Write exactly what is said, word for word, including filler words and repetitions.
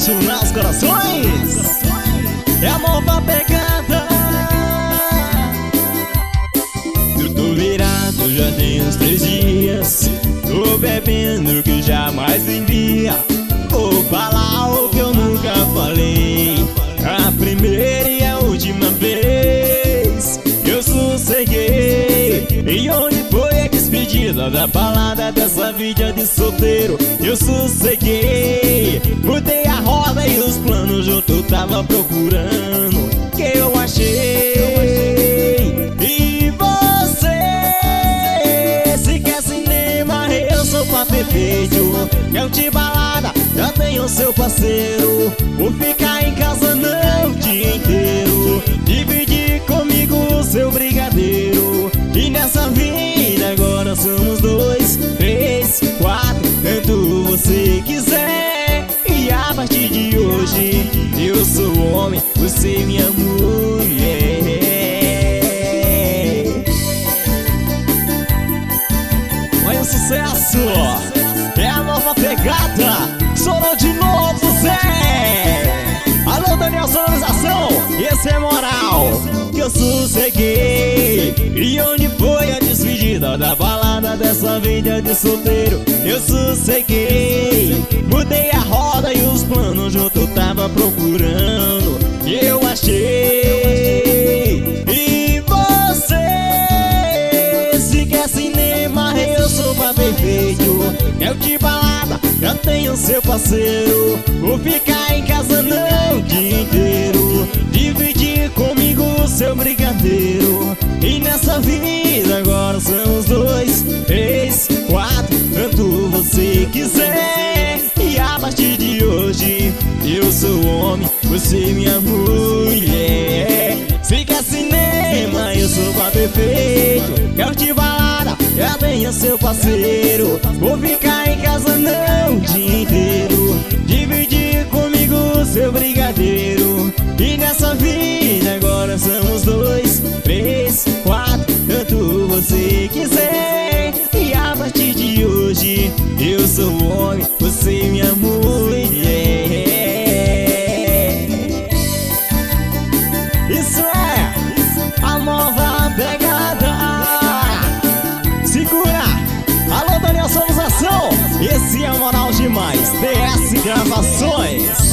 apaixonar os corações. É a nova pegada. Eu tô virado, já tem uns três dias. Tô bebendo que eu jamais bebia. Vou falar o que eu nunca falei. A primeira e a última vez eu sosseguei. E onde foi a despedida da balada dessa vida de solteiro? Eu sosseguei. Mudei a roda e os planos junto eu tava procurando, que eu achei. E você, se quer cinema, eu sou pra perfeito. Quer de balada, já tenho seu parceiro. Vou ficar em casa não o dia inteiro. Dividir comigo o seu brigadeiro. E nessa vida agora somos dois, três, quatro, tanto você quiser. E a partir de hoje eu sou homem, você minha mulher. Olha o sucesso, é a nova pegada. Estourou de novo, Zé. Alô, Daniel Sonorização, esse é moral. Que eu sosseguei. E onde foi a despedida da balada dessa vida de solteiro? Eu sosseguei. Mudei a roda e os planos junto eu tava procurando, e eu achei. E você, se quer cinema, eu sou pra perfeito. É o de balada, já tenho seu parceiro. Vou ficar em casa não o dia inteiro. Dividir comigo o seu brigadeiro. E nessa vida agora somos dois, três, quatro, tanto você quiser. E a partir de hoje eu sou homem, você minha mulher. Se quer cinema, eu sou pra perfeito. Quer de balada, já tenho seu parceiro. Vou ficar em casa não o dia inteiro. Dividir comigo o seu brigadeiro. E nessa vida agora somos dois, três, quatro, tanto você quiser. E a partir de hoje eu sou homem, você minha mulher. Isso é a nova pegada. Segura! Alô, Daniel Sonorização, esse é moral demais. D S Gravações.